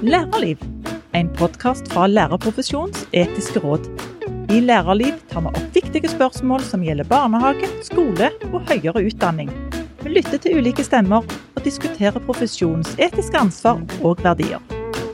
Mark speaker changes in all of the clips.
Speaker 1: Lærerliv, en podcast fra Lærerprofesjonens etiske råd. I Lærerliv tar vi opp viktige spørsmål som gjelder barnehage, skole og høyere utdanning. Vi lytter til ulike stemmer og diskuterer profesjonens etiske ansvar og verdier.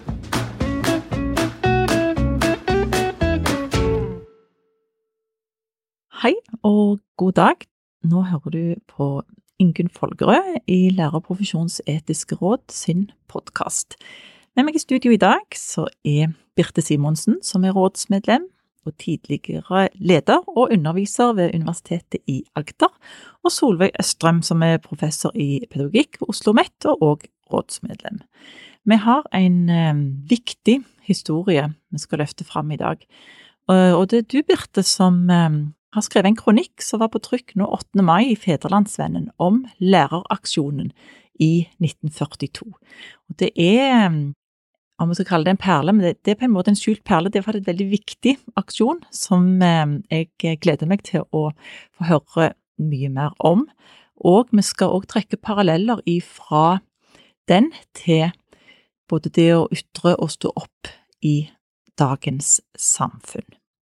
Speaker 1: Hei og god dag. Nå hører du på Ingunn Folgerød i Lærerprofesjonens etiske råd sin podcast. Med meg i studio i dag så Birte Simonsen, som rådsmedlem og tidligere leder og underviser ved Universitetet i Agder, og Solveig Østrøm, som professor i pedagogikk ved Oslo Met og også rådsmedlem. Vi har en viktig historie vi skal løfte frem i dag, og det du, Birte, som har skrevet en kronikk som var på trykk nå 8. mai i Fædrelandsvennen om læreraksjonen i 1942. Og det om vi skal kalle det en perle, men det på en måte en skjult perle. Det var en veldig viktig aksjon som jeg gleder meg til å få høre mye mer om. Og vi skal også trekke paralleller ifra den til både det å ytre og stå opp i dagens samfunn.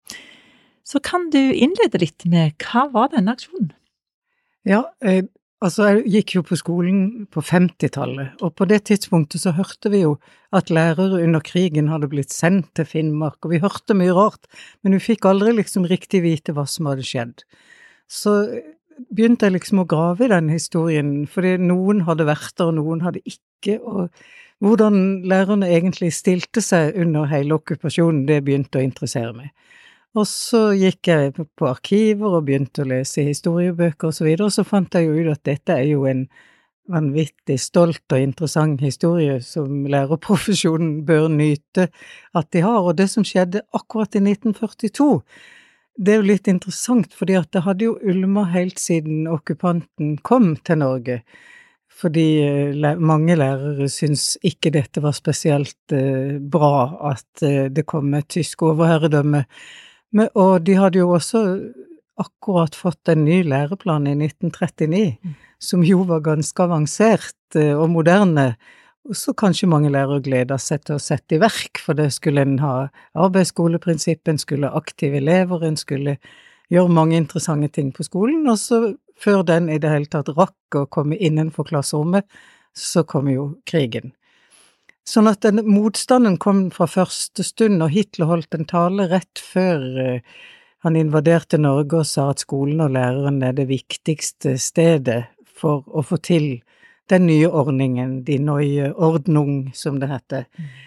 Speaker 1: Så kan du innlede litt med hva var denne aksjonen?
Speaker 2: Ja, jeg gikk jo på skolen på 50-tallet, og på det tidspunktet så hørte vi jo at lærere under krigen hadde blitt sendt til Finnmark, og vi hørte mye rart, men vi fikk aldri liksom riktig vite hva som hadde skjedd. Så begynte jeg liksom å grave i den historien, fordi noen hadde vært der, og noen hadde ikke, og hvordan lærerne egentlig stilte seg under hele okkupasjonen, det begynte å interessere meg. Og så gikk jeg på arkiver og begynte å lese historiebøker og så videre, og så fant jeg jo ut at dette jo en vanvittig stolt og interessant historie som lærerprofesjonen bør nyte at de har. Og det som skjedde akkurat i 1942, det jo litt interessant, fordi at det hadde jo ulma helt siden okkupanten kom til Norge, fordi mange lærere syns ikke dette var spesielt bra at det kom et tysk overherredømme. Og de hadde jo også akkurat fått en ny læreplan i 1939, som jo var ganske avansert og moderne, og så kanskje mange lærere gleder seg til å sette i verk, for det skulle en ha arbeidsskoleprinsipp, en skulle ha aktive elever, en skulle gjøre mange interessante ting på skolen, og så før den i det hele tatt rakk å komme innenfor klasserommet, så kom jo krigen. Sånn at den motstanden kom fra første stund, og Hitler holdt en tale rett før han invaderte Norge og sa at skolen og læreren det viktigste stedet for å få til den nye ordningen, de neue Ordnung, som det heter.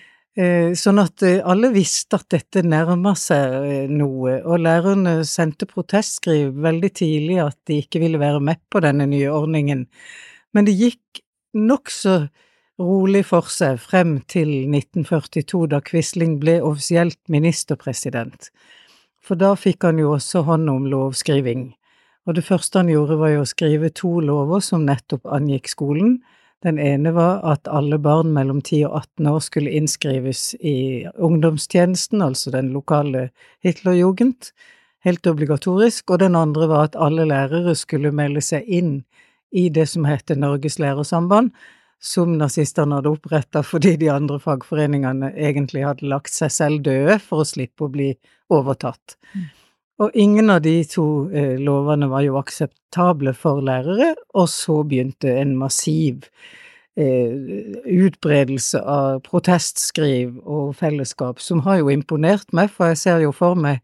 Speaker 2: Sånn at alle visste at dette nærmer seg noe, og lærerne sendte protestskriv veldig tidlig at de ikke ville være med på denne nye ordningen. Men det gikk nok så rolig for seg frem til 1942, da Quisling ble offisielt ministerpresident. For da fikk han jo også hånd om lovskriving. Og det første han gjorde var jo å skrive 2 lover som nettopp angikk skolen. Den ene var at alle barn mellom 10 og 18 år skulle innskrives i ungdomstjenesten, altså den lokale Hitlerjugend, helt obligatorisk. Og den andre var at alle lærere skulle melde seg inn i det som heter Norges lærersamband, som nazisterne hadde opprettet fordi de andre fagforeningene egentlig hadde lagt seg selv døde for å slippe å bli overtatt. Og ingen av de 2 lovene var jo akseptable for lærere, og så begynte en massiv utbredelse av protestskriv og fellesskap, som har jo imponert meg, for jeg ser jo for meg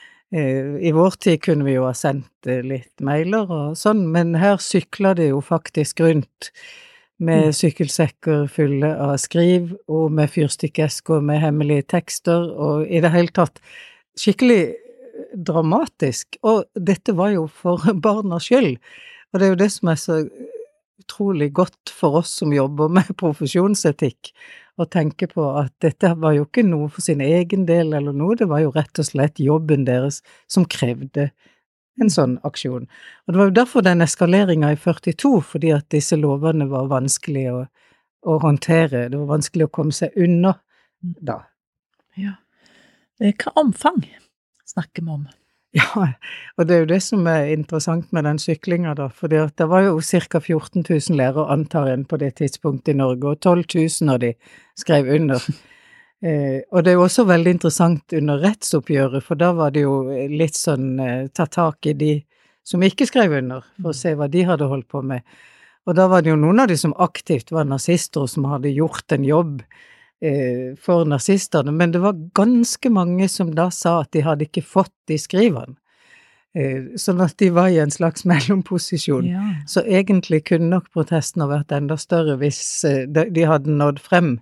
Speaker 2: i vår tid kunne vi jo ha sendt litt mailer og sånn, men her sykler det jo faktisk rundt med sykkelsekker fulle av skriv, og med fyrstikkesker med hemmelige tekster, og i det hele tatt skikkelig dramatisk. Og dette var jo for barna skyld, og det jo det som så utrolig godt for oss som jobber med profesjonsetikk, å tenke på at dette var jo ikke noe for sin egen del eller noe, det var jo rett og slett jobben deres som krevde en sånn aksjon. Og det var jo derfor den eskaleringen i 42, fordi at disse lovene var vanskelig å håndtere, det var vanskelig å komme seg unna da.
Speaker 1: Ja. Hva omfang snakker vi om?
Speaker 2: Ja, og det jo det som interessant med den syklingen da, for det var jo cirka 14 000 lærere antar en på det tidspunktet i Norge, og 12 000 av de skrev under. Og det er jo også veldig interessant under rettsoppgjøret, for da var det jo litt sånn ta tak i de som ikke skrev under, for å se hva de hadde holdt på med. Og da var det jo noen av de som aktivt var nazister, og som hadde gjort en jobb for nazisterne, men det var ganske mange som da sa at de hadde ikke fått de skrivene. Sånn at de var i en slags mellomposisjon. Ja. Så egentlig kunne nok protesten ha vært enda større hvis de hadde nådd frem.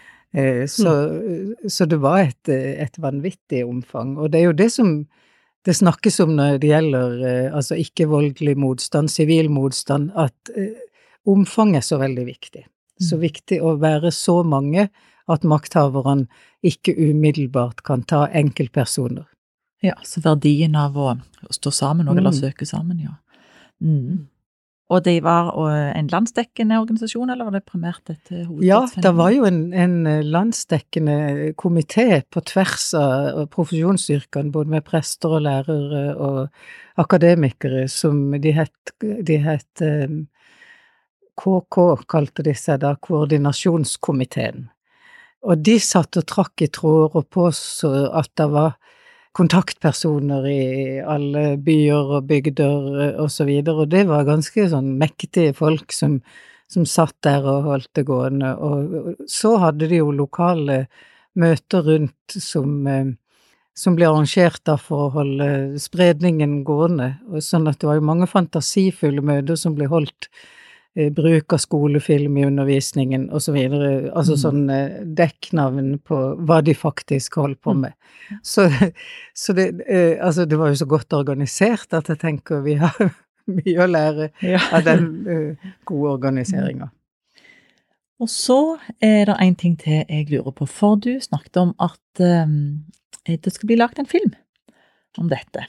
Speaker 2: Så det var et vanvittig omfang, og det er jo det som det snakkes om når det gjelder altså ikke-voldelig motstand, sivil motstand, at omfanget er så veldig viktig. Så viktig å være så mange at makthaverne ikke umiddelbart kan ta enkeltpersoner.
Speaker 1: Ja, så verdien av å stå sammen eller søke sammen, ja. Og det var en landsdekkende organisasjon, eller var det primært et hovedstadsfenomen?
Speaker 2: Ja, det var jo en landsdekkende komité på tvers av profesjonsyrkene, både med prester og lærere og akademikere, som de het KK, kalte de seg da, koordinasjonskomiteen. Og de satt og trakk i tråder og påstod at det var kontaktpersoner i alle byer og bygder og så videre, og det var ganske sånn mektige folk som satt der og holdt det gående, og så hadde de jo lokale møter rundt som ble arrangert da for å holde spredningen gående, og sånn at det var jo mange fantasifulle møter som ble holdt, bruk av skolefilm i undervisningen og så videre, altså sånn dekknavn på hva de faktisk holdt på med. Så det, altså det var jo så godt organisert at jeg tenker vi har mye å lære av den gode organiseringen.
Speaker 1: Og så det en ting til jeg lurer på, for du snakket om at det skal bli lagt en film om dette.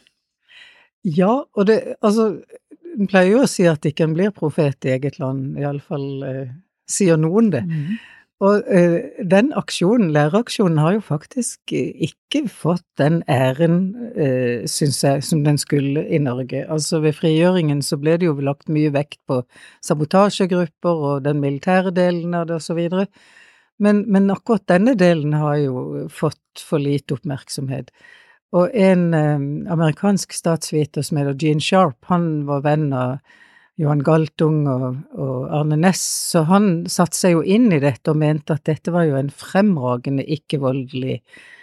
Speaker 2: Ja, og det, altså en pleier jo å si at ikke en blir profet i eget land, i alle fall sier noen det. Og den aksjonen, læreaksjonen, har jo faktisk ikke fått den æren, synes jeg, som den skulle i Norge. Altså ved frigjøringen så ble det jo lagt mye vekt på sabotasjegrupper og den militære delen av det og så videre. Men akkurat denne delen har jo fått for lite oppmerksomhet. Og en amerikansk statsviter som heter Gene Sharp, han var venn av Johan Galtung og Arne Næss, så han satte seg jo inn i dette og mente at dette var jo en fremragende ikke-voldelig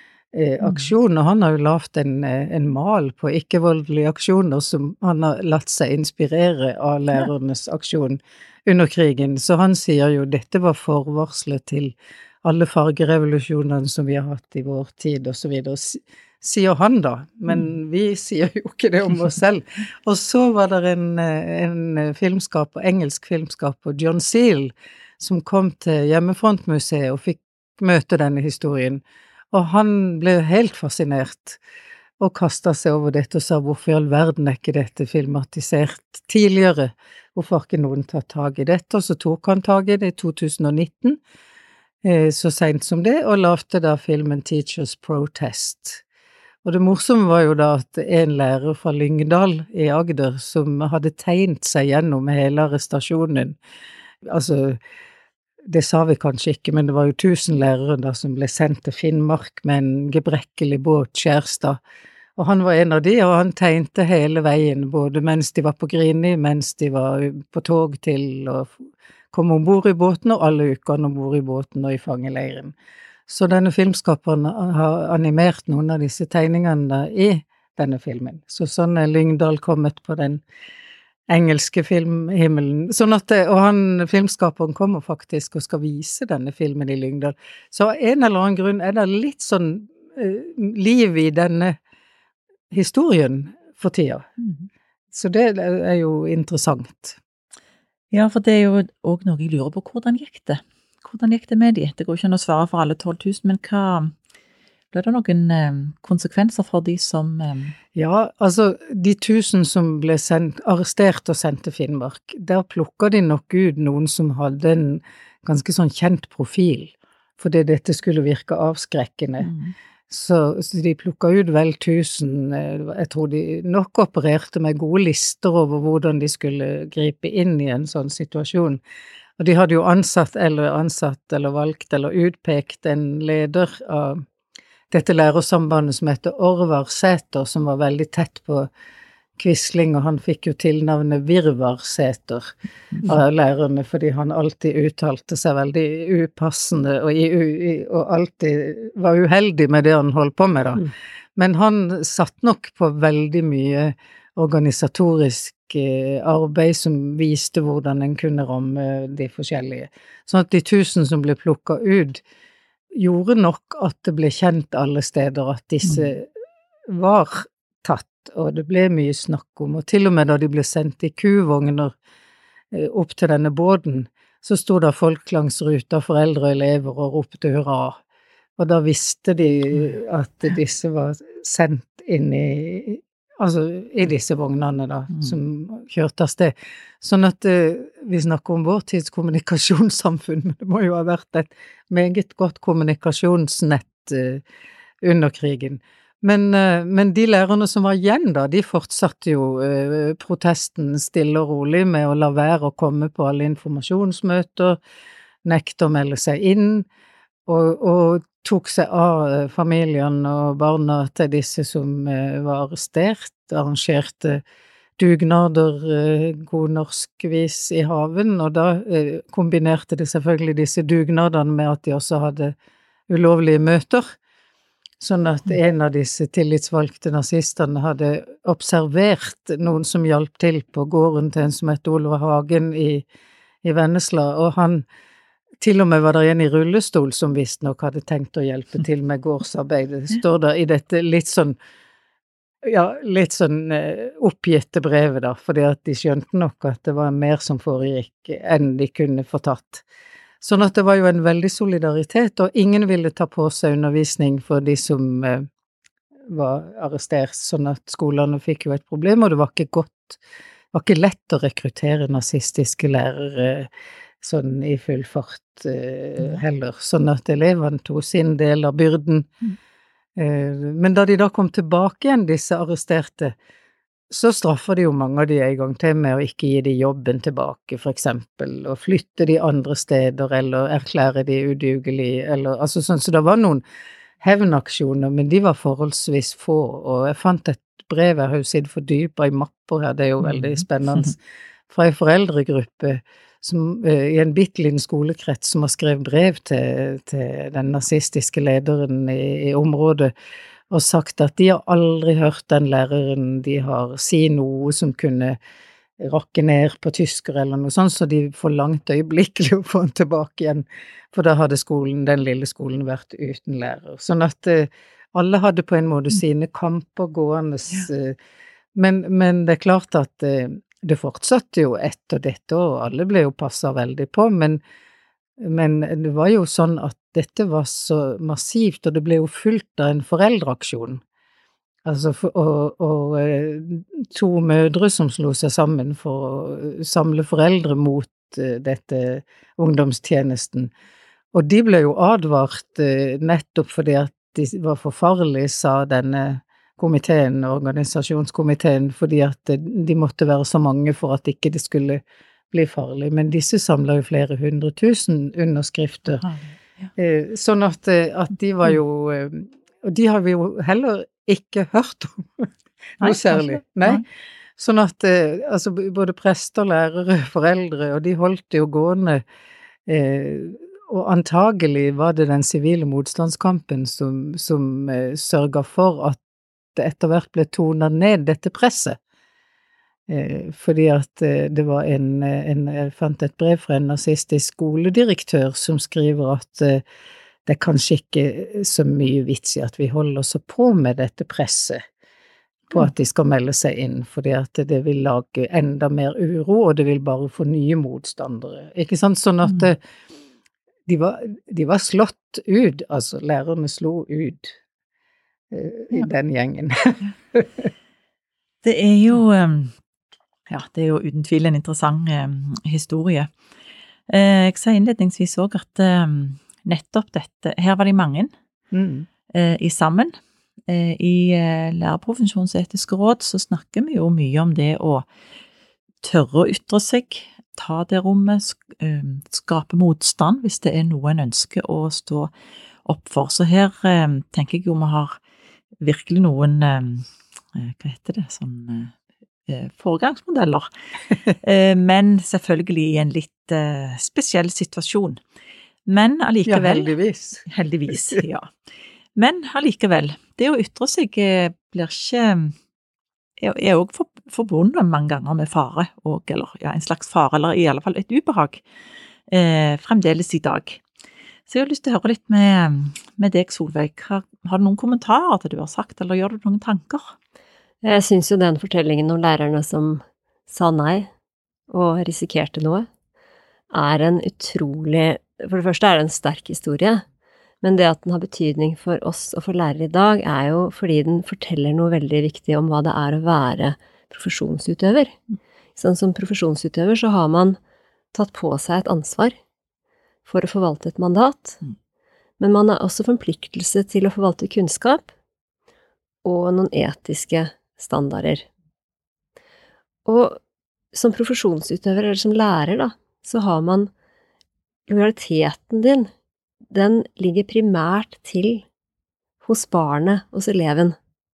Speaker 2: aksjon, og han har jo lavet en mal på ikke-voldelige aksjoner som han har latt seg inspirere av lærernes aksjon under krigen, så han sier jo dette var forvarslet til alle fargerevolusjonene som vi har hatt i vår tid og så videre, sier han da, men vi sier jo ikke det om oss selv. Og så var det en filmskaper, engelsk filmskaper, John Seale, som kom til Hjemmefrontmuseet og fikk møte denne historien. Og han ble helt fascinert og kastet seg over dette og sa, hvorfor i all verden ikke dette filmatisert tidligere? Hvorfor har ikke noen tatt tag i dette? Og så tok han tag i det i 2019, så sent som det, og lavte da filmen Teachers Protest. Og det morsomme var jo da at en lærer fra Lyngdal i Agder som hadde tegnet seg gjennom hele arrestasjonen, altså det sa vi kanskje ikke, men det var jo 1000 lærere da som ble sendt til Finnmark med en gebrekkelig båt, Skjærstad, og han var en av de, og han tegnte hele veien, både mens de var på Grini, mens de var på tog til å komme ombord i båten, og alle ukene ombord i båten og i fangeleiren. Så denne filmskaperen har animert noen av disse tegningene i denne filmen. Så sånn er Lyngdal kommet på den engelske filmhimmelen. Sånn at filmskaperen kommer faktisk og skal vise denne filmen i Lyngdal. Så av en eller annen grunn er det litt sånn liv i denne historien for tida. Så det er jo interessant.
Speaker 1: Ja, for det er jo også noe jeg lurer på, hvordan gikk det? Hvordan gikk det med de? Det går ikke an å svare for alle 12 000, men ble det noen konsekvenser for de som...
Speaker 2: Ja, altså de 1000 som ble arrestert og sendt til Finnmark, der plukket de nok ut noen som hadde en ganske sånn kjent profil, fordi dette skulle virke avskrekkende. Så de plukket ut vel 1000, jeg tror de nok opererte med gode lister over hvordan de skulle gripe inn i en sånn situasjon. Og de hadde jo ansatt eller valgt eller utpekt en leder av dette lærersambandet som heter Orvar Sæter, som var veldig tett på Quisling, og han fikk jo tilnavnet Virvar Sæter av lærerne, fordi han alltid uttalte seg veldig upassende, og alltid var uheldig med det han holdt på med da. Men han satt nok på veldig mye organisatorisk arbeid som viste hvordan en kunne ramme de forskjellige. Sånn at de 1000 som ble plukket ut, gjorde nok at det ble kjent alle steder at disse var tatt, og det ble mye snakk om, og til og med da de ble sendt i kuvogner opp til denne båten, så stod det folk langs ruta, foreldre og elever, og ropte hurra. Og da visste de at disse var sendt inn i disse vognene da, som kjørte av sted. Sånn at vi snakker om vår tids kommunikasjonssamfunn, men det må jo ha vært et meget godt kommunikasjonsnett under krigen. Men de lærerne som var igjen da, de fortsatte jo protesten stille og rolig med å la være å komme på alle informasjonsmøter, nekte å melde seg inn, og tok seg av familien og barna til disse som var arrestert, arrangerte dugnader god norskvis i haven, og da kombinerte de selvfølgelig disse dugnadene med at de også hadde ulovlige møter, sånn at en av disse tillitsvalgte nazistene hadde observert noen som hjalp til på gården til en som het Oliver Hagen i Vennesla, og han til og med var det en i rullestol som visst nok hadde tenkt å hjelpe til med gårdsarbeid. Det står der i dette litt sånn oppgitte brevet da, fordi at de skjønte nok at det var mer som foregikk enn de kunne få tatt. Sånn at det var jo en veldig solidaritet, og ingen ville ta på seg undervisning for de som var arrestert, sånn at skolene fikk jo et problem, og det var ikke lett å rekruttere nazistiske lærere sånn i full fart heller, sånn at elevene tog sin del av byrden. Men da de da kom tilbake igjen, disse arresterte, så straffer de jo mange av de en gang til med å ikke gi de jobben tilbake, for eksempel, og flytte de andre steder, eller erklære de udugelig, eller, altså sånn, så det var noen hevnaksjoner, men de var forholdsvis få, og jeg fant et brev, jeg har jo sitt fordypet i mapper her, det er jo veldig spennende, fra en foreldregruppe, som i en bitteliten skolekrets som har skrevet brev til den nazistiske lederen i området, og sagt at de har aldri hørt den læreren de har si noe som kunne rakke ned på tysker eller noe sånt, så de forlangte øyeblikkelig å få den tilbake igjen, for da hadde den lille skolen vært uten lærer. Sånn at alle hadde på en måte sine kamper gående, men det er klart at det fortsatte jo etter dette, og alle ble jo passet veldig på, men det var jo sånn at dette var så massivt, og det ble jo fulgt av en foreldreaksjon. Altså, og 2 mødre som slo seg sammen for å samle foreldre mot dette ungdomstjenesten. Og de ble jo advart nettopp fordi at de var for farlige, sa denne komiteen, organisasjonskomiteen, fordi at de måtte være så mange for at ikke det skulle bli farlig. Men disse samlet jo flere 100 000 underskrifter. Sånn at de var jo, og de har vi jo heller ikke hørt om noe særlig. Nei. Sånn at altså, både prester, lærere, foreldre, og de holdt jo gående, og antagelig var det den sivile motstandskampen som sørget for at det etter hvert ble tonet ned dette presset, fordi at det var jeg fant et brev fra en nazistisk skoledirektør som skriver at det er kanskje ikke så mye vits i at vi holder oss på med dette presset på at de skal melde seg inn, fordi at det vil lage enda mer uro, og det vil bare få nye motstandere. Ikke sant? Sånn at de var slått ut, altså lærerne slo ut i den gjengen.
Speaker 1: Det er jo uten tvil en interessant historie. Jeg sa innledningsvis også at nettopp dette, her var de mange i sammen. I lærerprofesjonsetiske råd så snakker vi jo mye om det å tørre å ytre seg, ta det rommet, skape motstand hvis det noe en ønsker å stå opp for. Så her tenker jeg jo vi har virkelig noen, hva heter det, foregangsmodeller, men selvfølgelig i en litt spesiell situasjon. Men allikevel...
Speaker 2: Ja,
Speaker 1: heldigvis, ja. Men allikevel, det å ytre seg blir ikke... er også forbundet mange ganger med fare, eller en slags fare, eller i alle fall et ubehag, fremdeles i dag. Så jeg har lyst til å høre litt med deg, Solveig. Har du noen kommentarer til det du har sagt, eller gjør du noen tanker?
Speaker 3: Jeg synes jo den fortellingen om lærerne som sa nei og risikerte noe, er en utrolig... For det første er det en sterk historie, men det at den har betydning for oss og for lærere i dag er jo fordi den forteller noe veldig viktig om hva det er å være profesjonsutøver. Sånn som profesjonsutøver så har man tatt på seg et ansvar for å forvalte et mandat, men man har også forpliktelse til å forvalte kunnskap og noen etiske standarder. Og som profesjonsutøver eller som lærer da, så har man lojaliteten din, den ligger primært til hos barnet, hos eleven.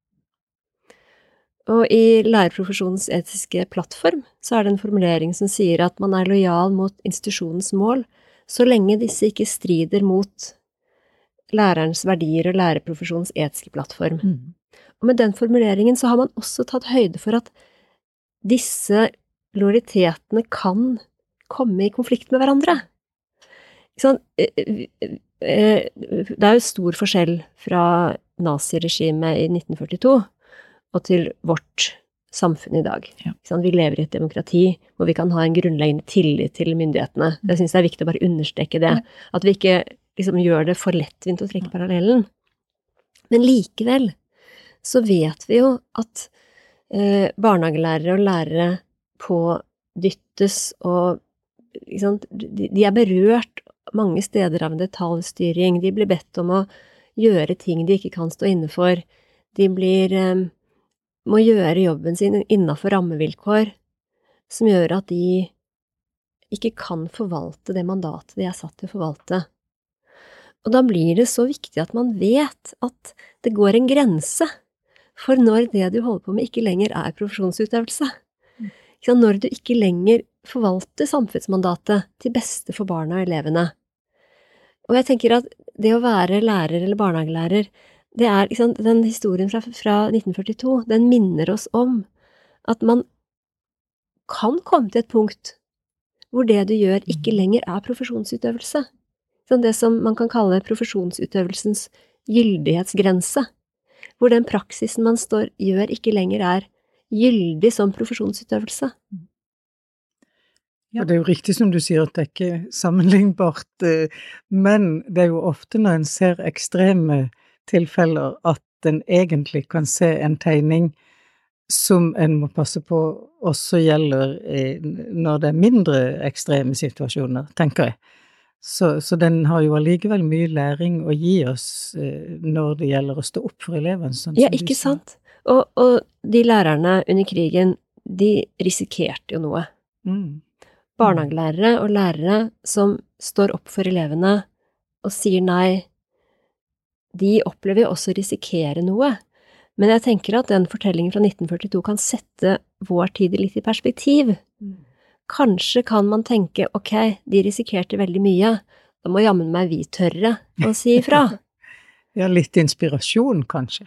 Speaker 3: Og i lærerprofesjonens etiske plattform så er det en formulering som sier at man er lojal mot institusjonens mål, så lenge disse ikke strider mot lærerens verdier og lærerprofesjonens etiske plattform. Og med den formuleringen så har man også tatt høyde for at disse lojalitetene kan komme i konflikt med hverandre. Det er jo stor forskjell fra naziregimet i 1942 og til vårt samfunn i dag.
Speaker 1: Ja.
Speaker 3: Vi lever i et demokrati hvor vi kan ha en grunnleggende tillit til myndighetene. Jeg synes det er viktig å bare understreke det, at vi ikke gjør det for lettvint å trekke parallellen. Men likevel så vet vi jo at barnehagelærere og lærere pådyttes og de er berørt mange steder av en detaljstyring. De blir bedt om å gjøre ting de ikke kan stå inne for. De må gjøre jobben sin innenfor rammevilkår som gjør at de ikke kan forvalte det mandatet de er satt til å forvalte. Og da blir det så viktig at man vet at det går en grense for når det du holder på med ikke lenger er profesjonsutøvelse. Når du ikke lenger forvalter samfunnsmandatet til beste for barna og elevene. Og jeg tenker at det å være lærer eller barnehagelærer, det er den historien fra 1942, den minner oss om at man kan komme til et punkt hvor det du gjør ikke lenger er profesjonsutøvelse. Det som man kan kalle profesjonsutøvelsens gyldighetsgrense, hvor den praksisen man gjør ikke lenger er gyldig som profesjonsutøvelse.
Speaker 2: Ja. Og det er jo riktig som du sier at det er ikke sammenlignbart, men det er jo ofte når en ser ekstreme tilfeller at en egentlig kan se en tegning som en må passe på også gjelder når det er mindre ekstreme situasjoner, tenker jeg. Så den har jo allikevel mye læring å gi oss når det gjelder å stå opp for eleven. Sånn
Speaker 3: ja, ikke sant? Og de lærerne under krigen, de risikerte jo noe. Barnehagelærere og lærere som står opp for elevene og sier nei, de opplever jo også å risikere noe. Men jeg tenker at den fortellingen fra 1942 kan sette vår tid litt i perspektiv. Kanskje kan man tenke, ok, de risikerte veldig mye, da må jammen meg vi tørre å si ifra.
Speaker 2: Ja, litt inspirasjon kanskje.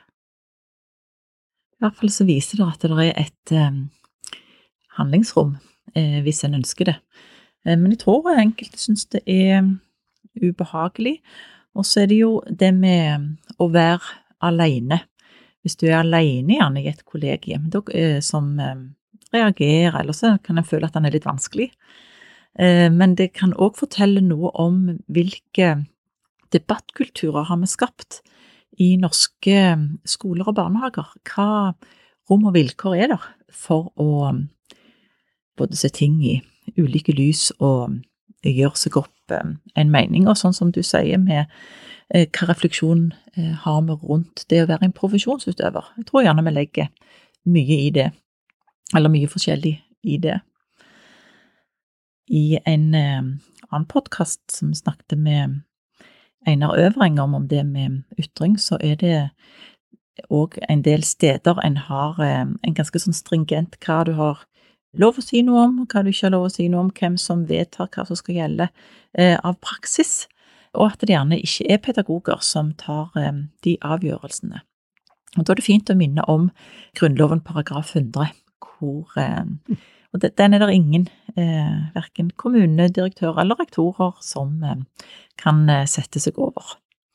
Speaker 1: I hvert fall så viser det at det er et handlingsrom, hvis en ønsker det. Men jeg tror enkelte synes det er ubehagelig, og så er det jo det med å være alene. Hvis du er alene gjerne i et kollegium som reagerer, eller så kan en føle at den er litt vanskelig. Men det kan også fortelle noe om hvilke debattkulturer har vi skapt i norske skoler og barnehager. Hva rom og vilkår er der for å både se ting i ulike lys og gjøre seg opp en mening, og sånn som du sier med hva refleksjon har vi rundt det å være en profesjonsutøver. Jeg tror gjerne vi legger mye i det, eller mye forskjellig i det. I en annen podcast som snakket med Einar Øvring om det med ytring, så det også en del steder en har en ganske sånn stringent hva du har lov å si noe om, hva du ikke har lov å si noe om, hvem som vedtar hva som skal gjelde av praksis, og at det gjerne ikke pedagoger som tar de avgjørelsene. Og da det fint å minne om Grunnloven paragraf 100, og den det ingen, hverken kommunedirektør eller rektorer, som kan sette seg over.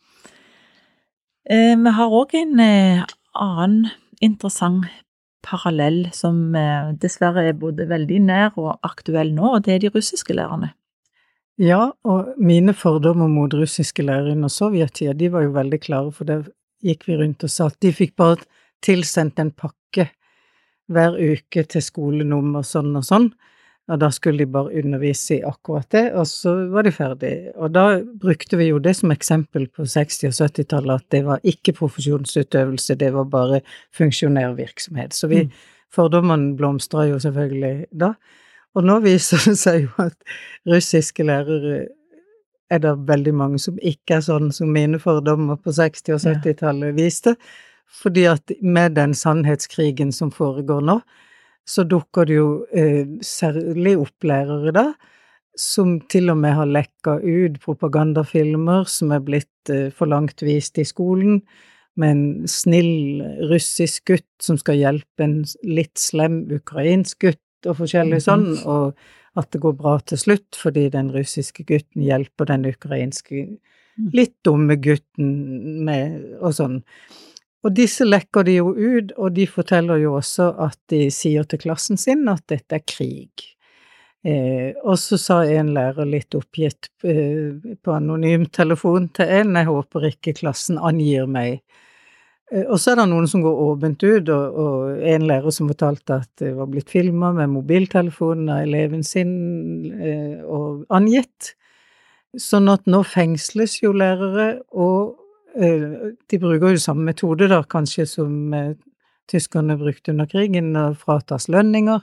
Speaker 1: Vi har også en annen interessant parallell som dessverre både veldig nær og aktuell nå, og det de russiske lærerne.
Speaker 2: Ja, og mine fordommer mot russiske lærere under sovjettida, de var jo veldig klare, for det gikk vi rundt og sa at de fikk bare tilsendt en pakke hver uke til skolenummer sånn og sånn, og da skulle de bare undervise i akkurat det, og så var de ferdige. Og da brukte vi jo det som eksempel på 60- og 70-tallet, at det var ikke profesjonsutøvelse, det var bare funksjonær virksomhet. Så fordommene blomstret jo selvfølgelig da. Og nå viser det seg jo at russiske lærere det veldig mange som ikke sånn som mine fordommer på 60- og 70-tallet viste, fordi at med den sannhetskrigen som foregår nå, så dukker det jo særlig opp lærere da, som til og med har lekket ut propagandafilmer som blitt for langt vist i skolen, med en snill russisk gutt som skal hjelpe en litt slem ukrainsk gutt og forskjellig sånn, og at det går bra til slutt, fordi den russiske gutten hjelper den ukrainske litt dumme gutten med, og sånn. Og disse lekker de jo ut, og de forteller jo også at de sier til klassen sin at dette krig. Og så sa en lærer litt oppgitt på anonym telefon til en, jeg håper ikke klassen angir meg. Og så det noen som går åpent ut, og en lærer som fortalte at det var blitt filmet med mobiltelefonen av eleven sin og angitt. Sånn at nå fengsles jo lærere, og de bruker jo samme metode da, kanskje som tyskerne brukte under krigen, og fratas lønninger,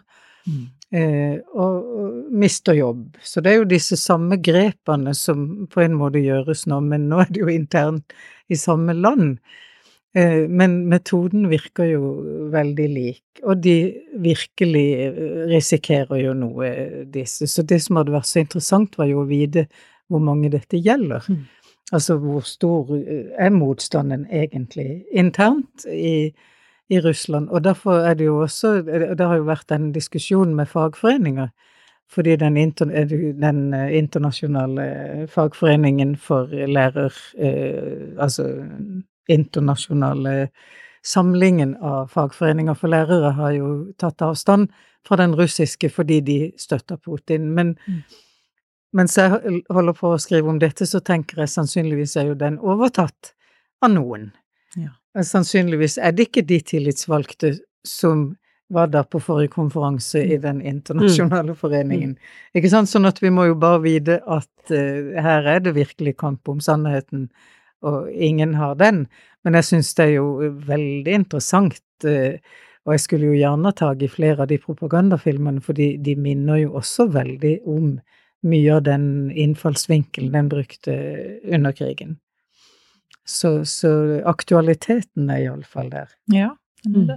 Speaker 2: og mister jobb. Så det jo disse samme grepene som på en måte gjøres nå, men nå det jo internt i samme land. Men metoden virker jo veldig lik, og de virkelig risikerer jo noe disse. Så det som hadde vært så interessant var jo å vite hvor mange dette gjelder. Altså hvor stor motstanden egentlig internt i Russland, og derfor det jo også, det har jo vært en diskusjon med fagforeninger, fordi den internasjonale fagforeningen for lærer, altså internasjonale samlingen av fagforeninger for lærere har jo tatt avstand fra den russiske fordi de støtter Putin, men mens jeg holder på å skrive om dette, så tenker jeg sannsynligvis jo den overtatt av noen. Ja. Sannsynligvis det ikke de tillitsvalgte som var der på forrige konferanse i den internasjonale foreningen. Ikke sant? Sånn at vi må jo bare vite at her det virkelig kamp om sannheten, og ingen har den. Men jeg synes det jo veldig interessant, og jeg skulle jo gjerne ta i flere av de propagandafilmene, fordi de minner jo også veldig om mye av den innfallsvinkelen den brukte under krigen. Så aktualiteten i alle fall der.
Speaker 1: Ja, det.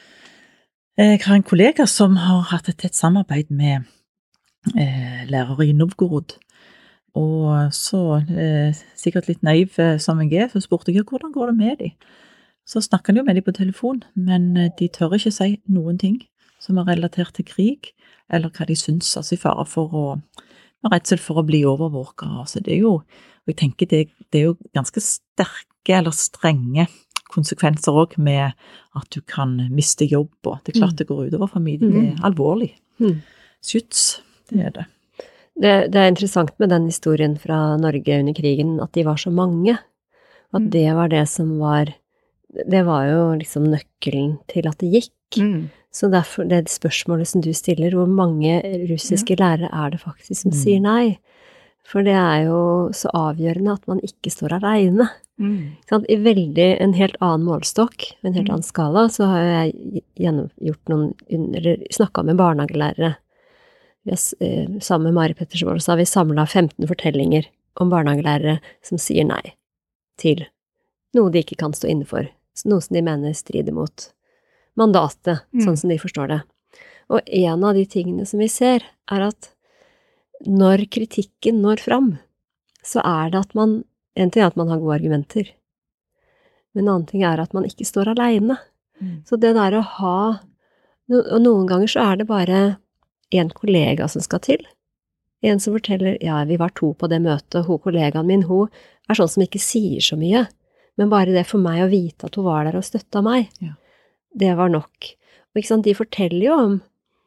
Speaker 1: Jeg har en kollega som har hatt et tett samarbeid med lærere i Novgorod, og så sikkert litt naiv som jeg så spurte jeg hvordan går det med de? Så snakket han jo med de på telefon, men de tør ikke si noen ting som relatert til krig, eller hva de synes, altså i fare for å redsel for å bli overvåket. Altså det jo, og jeg tenker det jo ganske sterke eller strenge konsekvenser også med at du kan miste jobb, og det klart det går utover familien, det alvorlig. Skyts, det det.
Speaker 3: Det interessant med den historien fra Norge under krigen, at de var så mange, at det var det som var, det var jo liksom nøkkelen til at det gikk. Så derfor, det spørsmålet som du stiller, hvor mange russiske lærere det faktisk som sier nei? For det jo så avgjørende at man ikke står alene. I en helt annen målstokk, en helt annen skala, så har jeg snakket med barnehagelærere sammen med Mari Pettersen så har vi samlet 15 fortellinger om barnehagelærere som sier nei til noe de ikke kan stå inne for, noe som de mener strider mot mandatet, sånn som de forstår det. Og en av de tingene som vi ser, at når kritikken når fram, så det at en ting at man har gode argumenter, men en annen ting at man ikke står alene. Så det der å ha, og noen ganger så det bare en kollega som skal til, en som forteller, ja, vi var 2 på det møtet, og kollegaen min, hun sånn som ikke sier så mye, men bare det for meg å vite at hun var der og støttet meg, det var nok. Og ikke sant, de forteller jo om,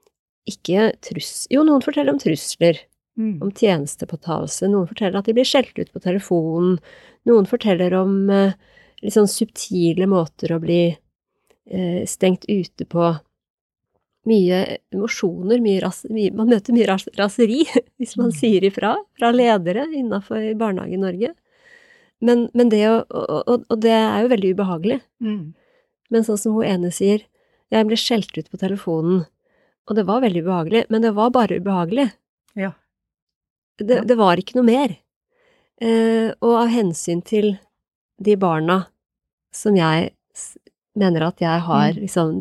Speaker 3: noen forteller om trusler, om tjenestepåtagelse, noen forteller at de blir skjelt ut på telefonen, noen forteller om litt sånn subtile måter å bli stengt ute på, mye emosjoner, man møter mye raseri, hvis man sier ifra, fra ledere innenfor barnehage i Norge. Men det og det jo veldig ubehagelig. Men sånn som hun ene sier, jeg ble skjelt ut på telefonen, og det var veldig ubehagelig, men det var bare ubehagelig.
Speaker 2: Ja.
Speaker 3: Det var ikke noe mer. Og av hensyn til de barna som jeg mener at jeg har, liksom,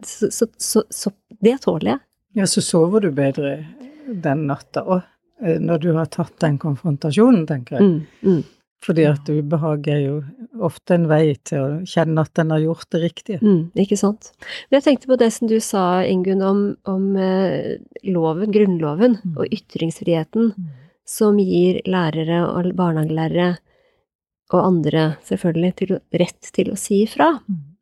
Speaker 3: så det tåler jeg.
Speaker 2: Ja, så sover du bedre den natta også, når du har tatt den konfrontasjonen, tenker jeg. Fordi at ubehag jo ofte en vei til å kjenne at den har gjort det riktige.
Speaker 3: Ikke sant? Men jeg tenkte på det som du sa, Ingunn, om loven, grunnloven, og ytringsfriheten, som gir lærere og barnehagelærere og andre selvfølgelig rett til å si ifra.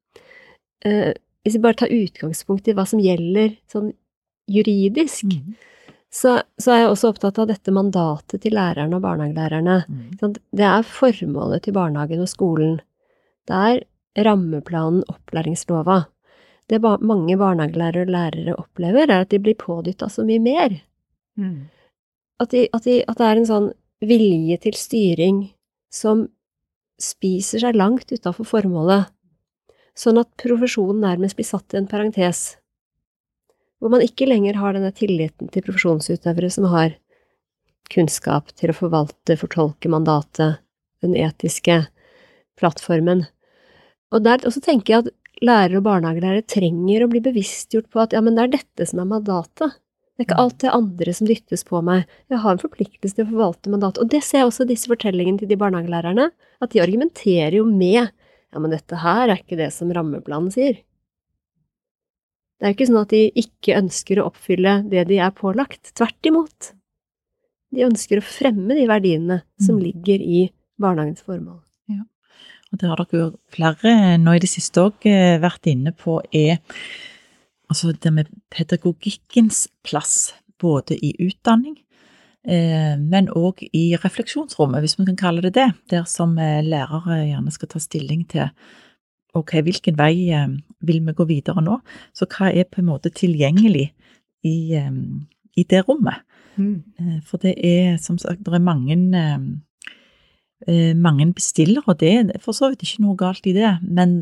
Speaker 3: Hvis vi bare tar utgangspunkt i hva som gjelder sånn juridisk, så jeg også opptatt av dette mandatet til lærerne og barnehagelærerne. Det formålet til barnehagen og skolen. Det rammeplanen, opplæringslova. Det mange barnehagelærere og lærere opplever at de blir pådyttet så mye mer. At det en sånn vilje til styring som spiser seg langt utenfor formålet, sånn at profesjonen nærmest blir satt i en parentes, hvor man ikke lenger har denne tilliten til profesjonsutøvere som har kunnskap til å forvalte, fortolke mandatet, den etiske plattformen. Og så tenker jeg at lærere og barnehagelærere trenger å bli bevisstgjort på at ja, men det dette som mandatet. Det ikke alt det andre som dyttes på meg. Jeg har en forpliktelse til å forvalte mandatet. Og det ser jeg også disse fortellingene til de barnehagelærerne, at de argumenterer jo med ja, men dette her ikke det som rammeplanen sier. Det jo ikke sånn at de ikke ønsker å oppfylle det de pålagt. Tvert imot. De ønsker å fremme de verdiene som ligger i barnehagens formål.
Speaker 1: Ja, og det har dere jo flere nå i det siste også vært inne på altså det med pedagogikkens plass, både i utdanning, men også i refleksjonsrommet, hvis man kan kalle det det, der som lærere gjerne skal ta stilling til, ok, hvilken vei vil vi gå videre nå? Så hva på en måte tilgjengelig i det rommet? For det som sagt, det mange bestillere, og det for så vidt ikke noe galt i det, men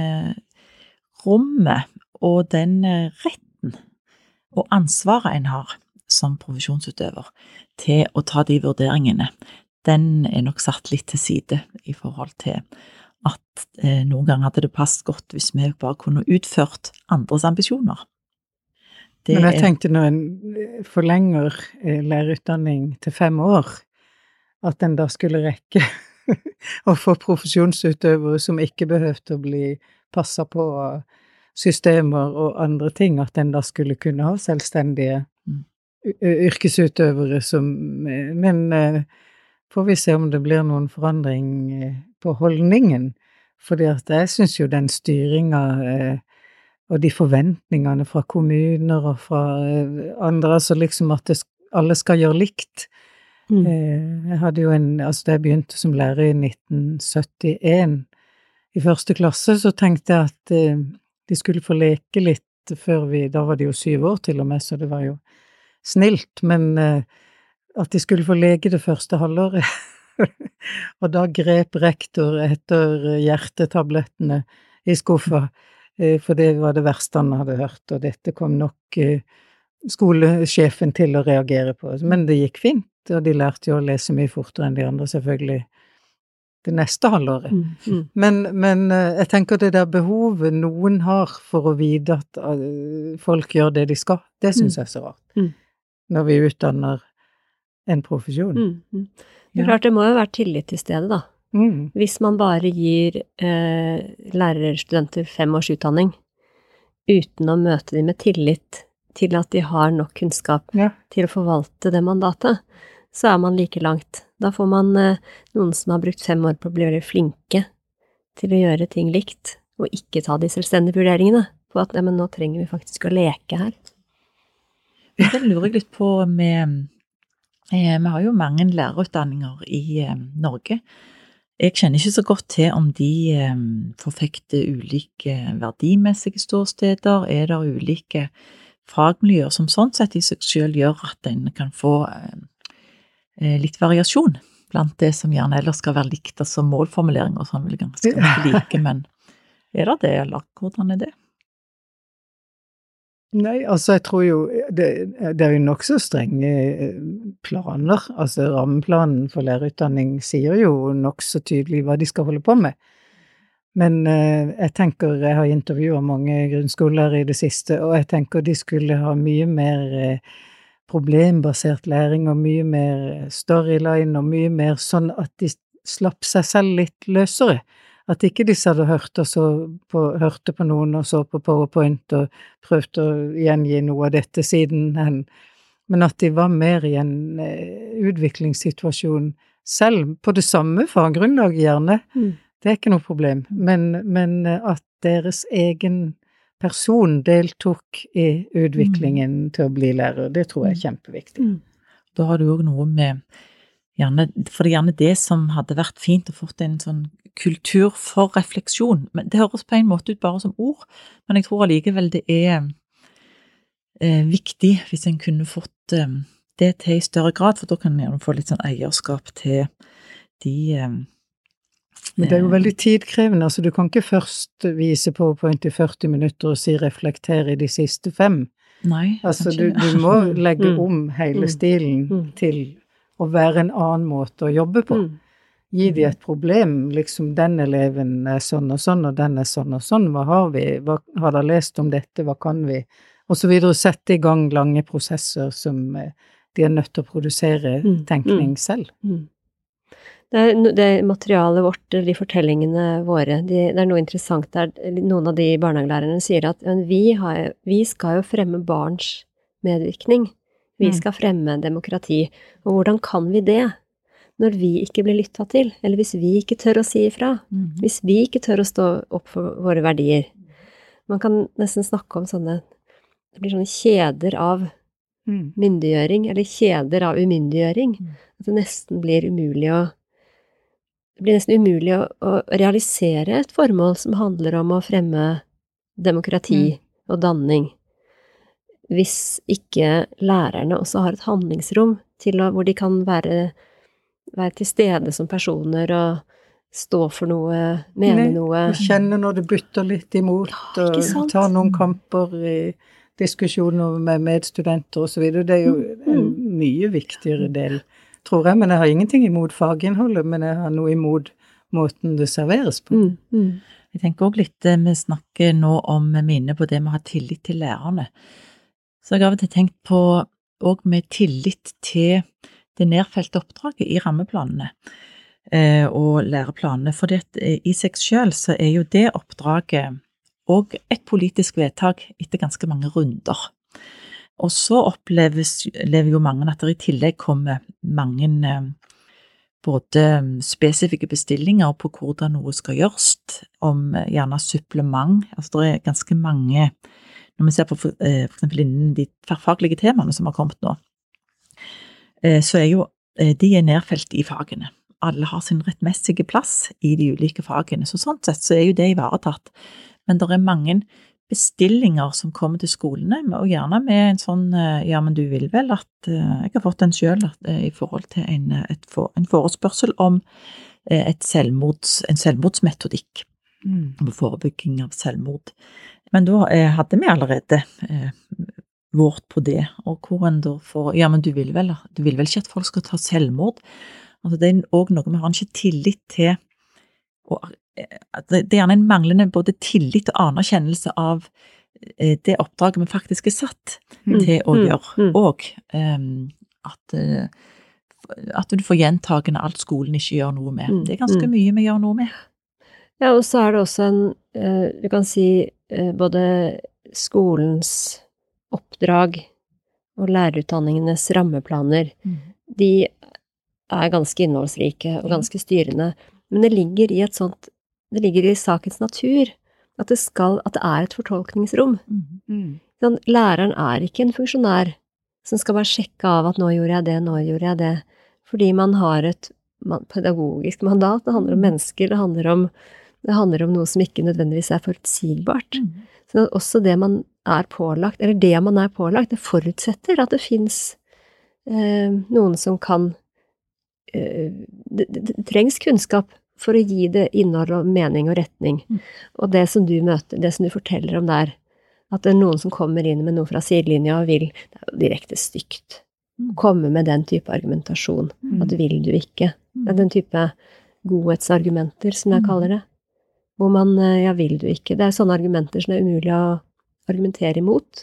Speaker 1: rommet og den retten og ansvaret en har som profesjonsutøver til å ta de vurderingene, den nok satt litt til side i forhold til at noen ganger hadde det passet godt hvis vi bare kunne utført andres ambisjoner.
Speaker 2: Men jeg tenkte når en forlenger lærerutdanning til 5 år, at en da skulle rekke å få profesjonsutøvere som ikke behøvde å bli passet på systemer og andre ting, at en da skulle kunne ha selvstendige yrkesutøvere men får vi se om det blir noen forandring på holdningen, fordi at jeg synes jo den styringen og de forventningene fra kommuner og fra andre, altså liksom at alle skal gjøre likt. Jeg hadde jo da jeg begynte som lærer i 1971 i første klasse, så tenkte jeg at de skulle få leke litt før da var det jo 7 år til og med, så det var jo snilt, men at de skulle få leke det første halvåret. Og da grep rektor etter hjertetablettene i skuffa, for det var det verste han hadde hørt, og dette kom nok skolesjefen til å reagere på. Men det gikk fint, og de lærte jo å lese mye fortere enn de andre, selvfølgelig, det neste halvåret. Men jeg tenker det der behovet noen har for å vite at folk gjør det de skal, det synes jeg er så rart. Når vi utdanner en profesjon.
Speaker 3: Det er klart, det må jo være tillit til stedet da. Hvis man bare gir lærerstudenter 5 års utdanning, uten å møte dem med tillit til at de har nok kunnskap til å forvalte det mandatet, så er man like langt. Da får man noen som har brukt 5 år på å bli veldig flinke til å gjøre ting likt, og ikke ta de selvstendige vurderingene på at men nå trenger vi faktisk å leke her.
Speaker 1: Det lurer jeg litt på med, vi har jo mange lærerutdanninger i Norge. Jeg kjenner ikke så godt til om de forfekter ulike verdimessige ståsteder, det ulike fagmiljøer som sånn sett i seg selv gjør at en kan få litt variasjon blant det som gjerne ellers skal være likt, altså målformuleringer og sånn vil jeg ganske like, men det, eller hvordan det?
Speaker 2: Nei, altså jeg tror jo, det jo nok så strenge planer, altså rammeplanen for lærerutdanning sier jo nok så tydelig hva de skal holde på med. Men jeg tenker, jeg har intervjuet mange grunnskoler i det siste, og jeg tenker de skulle ha mye mer problembasert læring og mye mer storyline og mye mer sånn at de slapp seg selv litt løsere. At ikke disse hadde hørte på noen og så på PowerPoint og prøvde å gjengi noe av dette siden hen, men at de var mer i en utviklingssituasjon selv på det samme faggrunnlaget gjerne. Det ikke noe problem, men at deres egen person deltok i utviklingen til å bli lærer, det tror jeg er kjempeviktig.
Speaker 1: Da har du jo noe med, for det er gjerne det som hadde vært fint å fått en sånn kultur for refleksjon, men det høres på en måte ut bare som ord, men jeg tror allikevel det er viktig hvis en kunne fått det til i større grad, for da kan en få litt sånn eierskap til de
Speaker 2: Men det jo veldig tidkrevende, altså du kan ikke først vise PowerPoint i 40 minutter og si reflektere i de siste 5.
Speaker 1: Nei,
Speaker 2: altså du må legge om hele stilen til å være en annen måte å jobbe på. Gi de et problem, liksom den eleven er sånn og sånn, og den er sånn og sånn, hva har vi, hva har dere lest om dette, hva kan vi, og så videre, sette i gang lange prosesser som de er nødt til å produsere tenkning selv.
Speaker 3: Det materialet vårt, de fortellingene våre, det noe interessant der. Noen av de barnehagelærerne sier at vi skal jo fremme barns medvirkning. Vi skal fremme demokrati. Og hvordan kan vi det når vi ikke blir lyttet til? Eller hvis vi ikke tør å si ifra? Hvis vi ikke tør å stå opp for våre verdier? Man kan nesten snakke om det blir sånne kjeder av myndiggjøring, eller kjeder av umyndiggjøring. At det nesten blir umulig å realisere et formål som handler om å fremme demokrati og danning, hvis ikke lærerne også har et handlingsrom hvor de kan være til stede som personer og stå for noe, mene noe.
Speaker 2: Kjenne når det butter litt imot, og ta noen kamper i diskusjoner med medstudenter og så videre. Det er jo en mye viktigere del, tror jeg, men jeg har ingenting imot faginnholdet, men jeg har noe imot måten det serveres på.
Speaker 1: Jeg tenker også litt, vi snakker nå om minne på det med å ha tillit til lærerne. Så jeg har av og til tenkt på også med tillit til det nedfelte oppdraget i rammeplanene og læreplanene, for i seg selv så er jo det oppdraget og et politisk vedtak etter ganske mange runder. Og så lever jo mange at det i tillegg kommer mange både spesifikke bestillinger på hvordan noe skal gjøres, om gjerne supplement, altså det er ganske mange, når vi ser på for eksempel innen de tverrfaglige temaene som har kommet nå, så er jo de nedfelt i fagene. Alle har sin rettmessige plass i de ulike fagene, så sånn sett så er jo det ivaretatt. Men det er mange bestillinger som kommer til skolene, og gjerne med en sånn, ja, men du vil vel at jeg har fått den selv i forhold til en forespørsel om en selvmordsmetodikk, forebygging av selvmord. Men da hadde vi allerede vårt på det, og hvor en da får, ja, men du vil vel ikke at folk skal ta selvmord. Altså, det også noe vi har ikke tillit til, og det gjerne en manglende både tillit og anerkjennelse av det oppdraget vi faktisk satt til å gjøre, og at du får gjentagende alt skolen ikke gjør noe med. Det ganske mye vi gjør noe med.
Speaker 3: Ja, og så det også du kan si, både skolens oppdrag og lærerutdanningenes rammeplaner, de ganske innholdsrike og ganske styrende, men det ligger i sakens natur at det et fortolkningsrom. Sånn, læreren ikke en funksjonær som skal bare sjekke av at nå gjorde jeg det, fordi man har et pedagogisk mandat, det handler om mennesker, det handler om noe som ikke nødvendigvis forutsigbart. Så også det man pålagt, det forutsetter at det finnes noen som kan, det trengs kunnskap for å gi det innhold og mening og retning. Og det som du møter, det som du forteller om der, at det noen som kommer inn med noe fra sidelinja og vil, det jo direkte stygt. Komme med den type argumentasjon, at vil du ikke. Det den type godhetsargumenter, som jeg kaller det. Hvor man, ja, vil du ikke. Det sånne argumenter som umulig å argumentere imot.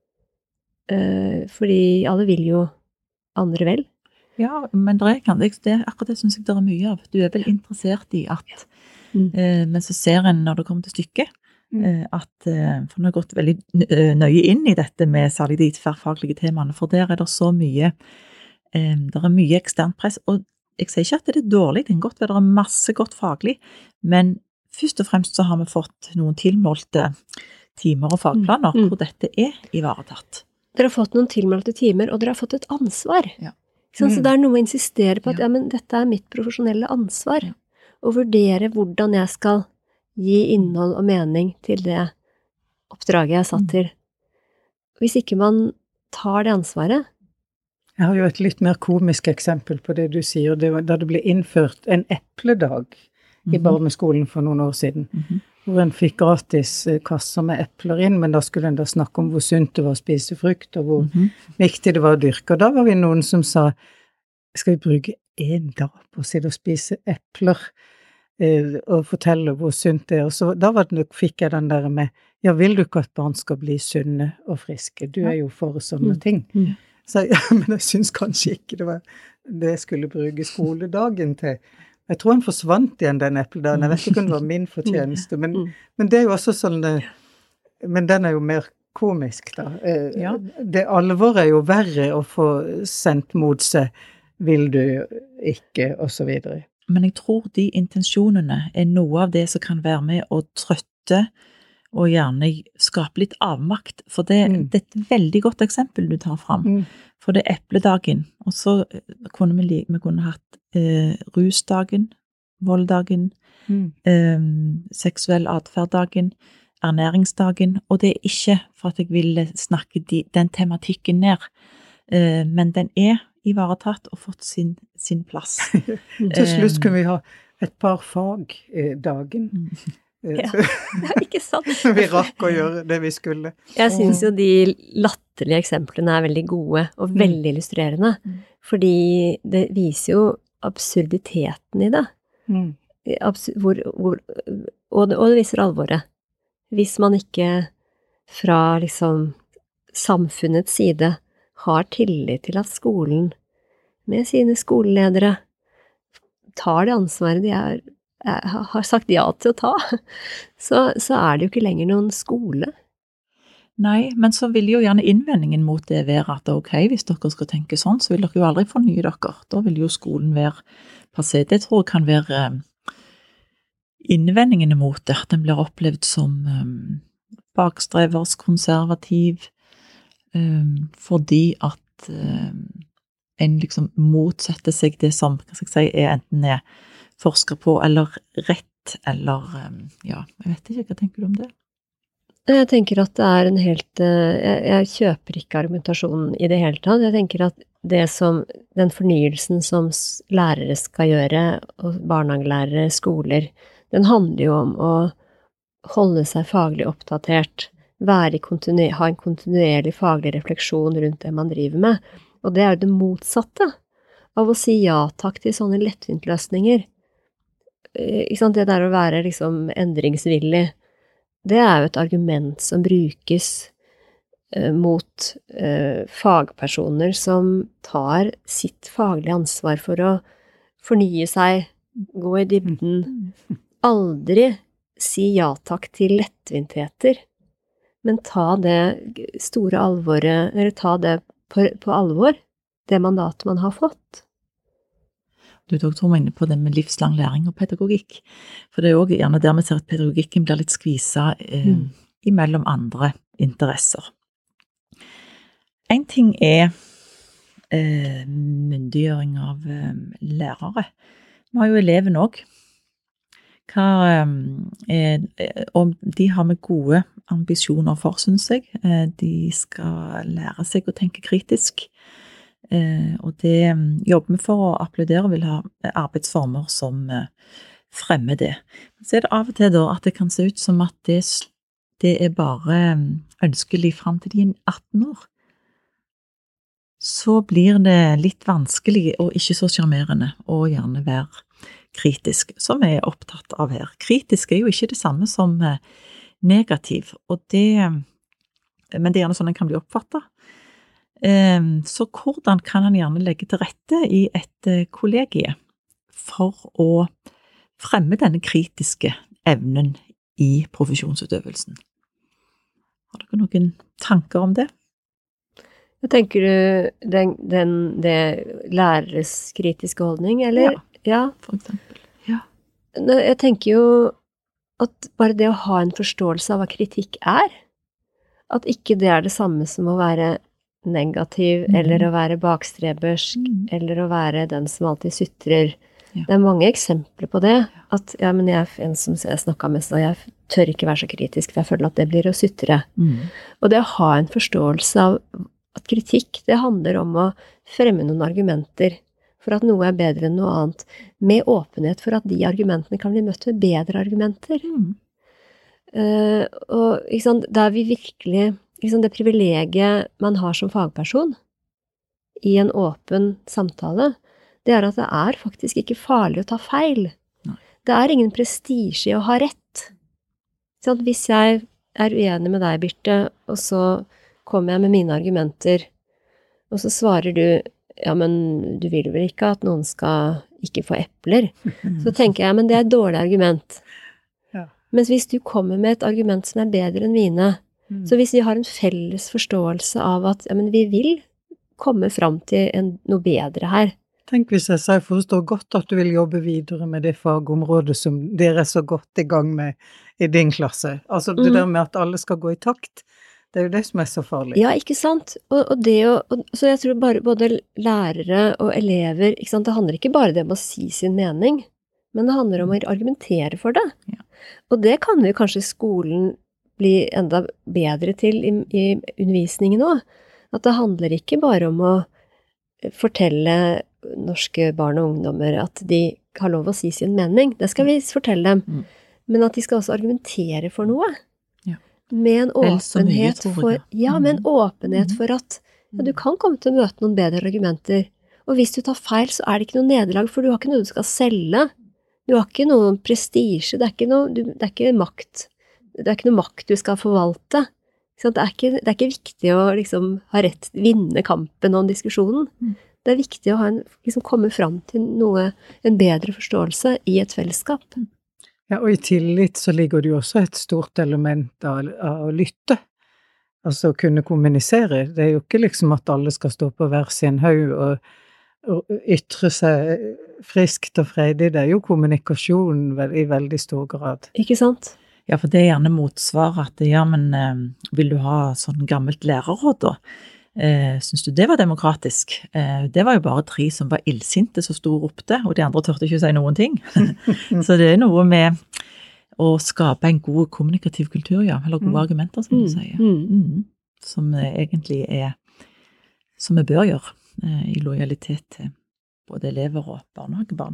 Speaker 3: Fordi alle vil jo andre vel.
Speaker 1: Ja, men det akkurat det synes jeg det mye av. Du vel interessert i at, men så ser en når det kommer til stykket, at, for nå har jeg gått veldig nøye inn i dette med særlig de tverrfaglige temaene, for der det så mye, der mye eksternt press, og jeg sier ikke at det dårlig, det kan godt være det masse godt faglig, men først og fremst så har vi fått noen tilmålte timer og fagplaner hvor dette ivaretatt.
Speaker 3: Dere har fått noen tilmålte timer, og dere har fått et ansvar. Ja. Så det noe å insistere på at ja, men dette mitt profesjonelle ansvar, å vurdere hvordan jeg skal gi innhold og mening til det oppdraget jeg satt til. Hvis ikke man tar det ansvaret.
Speaker 2: Jeg har jo et litt mer komisk eksempel på det du sier, det var da det ble innført en epledag i barneskolen for noen år siden, hvor en fikk gratis kasser med epler inn, men da skulle en da snakke om hvor sunt det var å spise frukt, og hvor viktig det var å dyrke, og da var vi noen som sa, skal vi bruke en dag på å sitte og spise epler, og fortelle hvor sunt det og så da fikk jeg den der med, ja, vil du ikke at barn skal bli sunne og friske? Du jo for sånne ting. Så ja, men jeg synes kanskje ikke det var det jeg skulle bruke skoledagen til. Jeg tror han forsvant igjen den epledagen, jeg vet ikke om det var min fortjeneste, men det jo også sånn, men den jo mer komisk da. Det alvoret jo verre å få sendt mot seg, vil du ikke, og så videre.
Speaker 1: Men jeg tror de intensjonene noe av det som kan være med å trøtte og gjerne skape litt avmakt, for det et veldig godt eksempel du tar fram, for det epledagen, og så kunne vi kunne hatt rusdagen, volddagen, seksuell adferddagen, ernæringsdagen, og det ikke for at jeg vil snakke den tematikken ned, men den ivaretatt og fått sin plass.
Speaker 2: Til slutt kunne vi ha et par fag dagen.
Speaker 3: Ja, ikke sant.
Speaker 2: Vi rakk å gjøre det vi skulle.
Speaker 3: Jeg synes jo de latterlige eksemplene veldig gode og veldig illustrerende, fordi det viser jo absurditeten i det. Og det viser alvoret. Hvis man ikke fra liksom samfunnets side har tillit til at skolen med sine skoleledere tar det ansvaret de har sagt ja til å ta, så det jo ikke lenger noen skole.
Speaker 1: Nei, men så vil jo gjerne innvendingen mot det være at ok, hvis dere skal tenke sånn, så vil dere jo aldri fornye dere. Da vil jo skolen være passé. Det tror jeg kan være innvendingene mot det, at den blir opplevd som bakstrevers, konservativ, fordi at en liksom motsetter seg det som, hva skal jeg si, enten forsker på, eller rett, eller ja, jeg vet ikke, hva tenker du om det?
Speaker 3: Jeg tenker at det en helt, jeg kjøper ikke argumentasjonen i det hele tatt. Jeg tenker at den fornyelsen som lærere skal gjøre, og barnehagelærere, skoler, den handler jo om å holde seg faglig oppdatert ha en kontinuerlig faglig refleksjon rundt det man driver med. Og det jo det motsatte av å si ja takk til sånne lettvintløsninger. Ikke sant? Det der å være liksom endringsvillig, det jo et argument som brukes mot fagpersoner som tar sitt faglige ansvar for å fornye seg, gå i dybden, aldri si ja takk til lettvintheter, men ta det store alvoret, eller ta det på alvor, det mandatet man har fått.
Speaker 1: Du doktor var inne på det med livslang læring og pedagogikk, for det også gjerne der vi ser at pedagogikken blir litt skvisa imellom andre interesser. En ting myndiggjøring av lærere. Vi har jo eleven også. Og de har med gode ambisjoner for, synes jeg. De skal lære seg å tenke kritisk. Og det jobber vi for å applaudere og vil ha arbeidsformer som fremmer det. Så det av og til da at det kan se ut som at det bare ønskelig frem til de 18 år. Så blir det litt vanskelig og ikke så charmerende å gjerne være kritisk, som vi opptatt av her. Kritisk jo ikke det samme som negativ, men det gjerne sånn en kan bli oppfattet. Så hvordan kan han gjerne legge til rette i et kollegie for å fremme denne kritiske evnen i profesjonsutøvelsen? Har dere noen tanker om det?
Speaker 3: Jeg tenker det læreres kritiske holdning, eller? Ja,
Speaker 1: for eksempel. Ja.
Speaker 3: Jeg tenker jo at bare det å ha en forståelse av hva kritikk at ikke det det samme som å være negativ, eller å være bakstrebersk, eller å være den som alltid sutrer. Ja. Det mange eksempler på det, at ja, men jeg en som jeg snakket med, så jeg tør ikke være så kritisk, for jeg føler at det blir å sutre. Og det å ha en forståelse av at kritikk, det handler om å fremme noen argumenter for at noe bedre enn noe annet, med åpenhet for at de argumentene kan bli møtt med bedre argumenter. Og ikke sant, der vi virkelig, ikke sant, det privilegiet man har som fagperson i en åpen samtale, det at det faktisk ikke farlig å ta feil.
Speaker 1: Nei.
Speaker 3: Det ingen prestige i å ha rett. Sånn, hvis jeg uenig med deg, Birte, og så kommer jeg med mine argumenter, og så svarer du, ja, men du vil vel ikke at noen skal ikke få epler? Så tenker jeg, men det et dårlig argument.
Speaker 2: Ja.
Speaker 3: Mens hvis du kommer med et argument som bedre enn mine, så hvis vi har en felles forståelse av at ja, men vi vil komme fram til noe bedre her.
Speaker 2: Tenk hvis jeg forstår godt at du vil jobbe videre med det fagområdet som dere så godt i gang med i din klasse. Altså det der med at alle skal gå i takt, det jo det som så farlig.
Speaker 3: Ja, ikke sant? Så jeg tror både lærere og elever, ikke sant? Det handler ikke bare om å si sin mening, men det handler om å argumentere for det.
Speaker 1: Ja.
Speaker 3: Og det kan jo kanskje skolen bli enda bedre til i undervisningen også. At det handler ikke bare om å fortelle norske barn og ungdommer at de har lov å si sin mening. Det skal vi fortelle dem. Men at de skal også argumentere for noe. Med en åpenhet for, med en åpenhet for at ja, du kan komme til å møte noen bedre argumenter. Og hvis du tar feil, så det ikke noe nederlag, for du har ikke noe du skal selge. Du har ikke noen prestige, det ikke makt. Det ikke noe makt du skal forvalte. Så det ikke viktig å liksom ha rett vinne kampen om diskusjonen. Det viktig å liksom komme fram til en bedre forståelse i et fellesskap.
Speaker 2: Ja, og i tillit så ligger det jo også et stort element av å lytte. Altså å kunne kommunisere. Det jo ikke liksom at alle skal stå på hver sin haug og ytre seg friskt og freidig. Det jo kommunikasjon i veldig stor grad.
Speaker 3: Ikke sant?
Speaker 1: Ja, for det gjerne motsvar at ja, men vil du ha sånn gammelt lærerråd da? Synes du det var demokratisk? Det var jo bare 3 som var illsinte som sto og ropte, og de andre tørte ikke å si noen ting. Så det noe med å skape en god kommunikativ kultur, ja, eller gode argumenter, som du sier. Som egentlig som vi bør gjøre i lojalitet til både elever og barnehagebarn.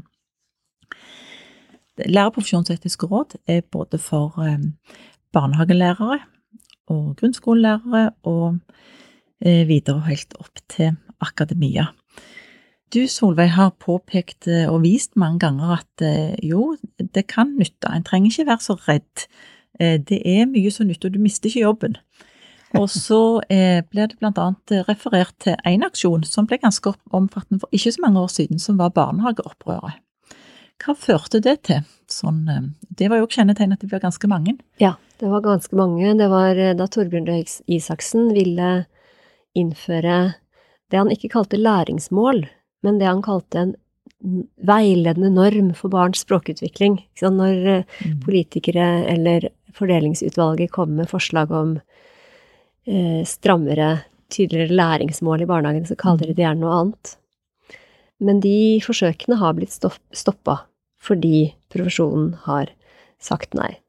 Speaker 1: Lærerprofesjonsetisk råd både for barnehagelærere og grunnskolelærere, og videre helt opp til akademia. Du, Solveig, har påpekt og vist mange ganger at jo, det kan nytte. En trenger ikke være så redd. Det mye så nytt, og du mister ikke jobben. Og så ble det blant annet referert til en aksjon som ble ganske omfattende for ikke så mange år siden, som var barnehageopprøret. Hva førte det til? Det var jo kjennetegn at det ble ganske mange.
Speaker 3: Ja, det var ganske mange. Det var da Torbjørn Røe Isaksen ville innføre det han ikke kalte læringsmål, men det han kalte en veiledende norm for barns språkutvikling. Så når politikere eller fordelingsutvalget kom med forslag om strammere, tydeligere læringsmål i barnehagen, så kaller de gjerne noe annet. Men de forsøkene har blitt stoppet fordi profesjonen har sagt nei.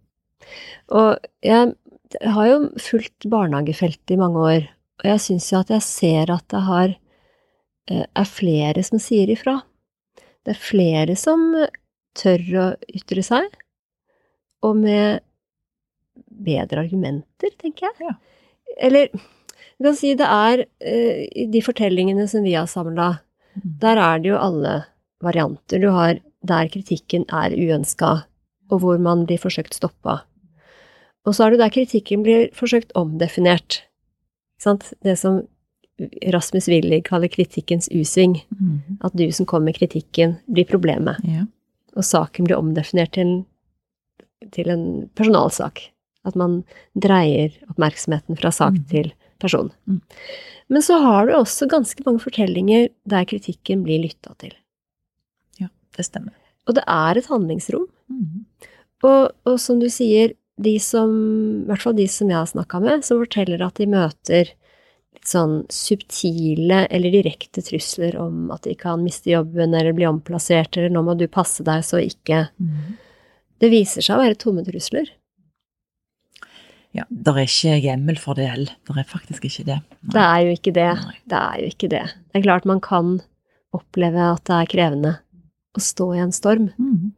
Speaker 3: Og jeg har jo fulgt barnehagefeltet i mange år, og jeg synes jo at jeg ser at det flere som sier ifra. Det flere som tør å ytre seg, og med bedre argumenter, tenker jeg.
Speaker 1: Ja.
Speaker 3: Eller, du kan si det i de fortellingene som vi har samlet, der det jo alle varianter. Du har der kritikken uønsket, og hvor man blir forsøkt stoppet. Og så det der kritikken blir forsøkt omdefinert. Sant? Det som Rasmus Willig kaller kritikkens usving. At du som kommer med kritikken blir problemet.
Speaker 1: Ja.
Speaker 3: Og saken blir omdefinert til en personalsak. At man dreier oppmerksomheten fra sak til person. Men så har du også ganske mange fortellinger der kritikken blir lyttet til.
Speaker 1: Ja, det stemmer.
Speaker 3: Og det et handlingsrom. Og som du sier, i hvert fall de som jeg har snakket med, som forteller at de møter litt sånn subtile eller direkte trusler om at de kan miste jobben eller bli omplassert, eller nå må du passe deg så ikke. Det viser seg å være tomme trusler.
Speaker 1: Ja, det ikke hjemmel for det heller. Det faktisk ikke det. Nei.
Speaker 3: Det jo ikke det.
Speaker 1: Nei.
Speaker 3: Det jo ikke det. Det klart man kan oppleve at det krevende å stå i en storm.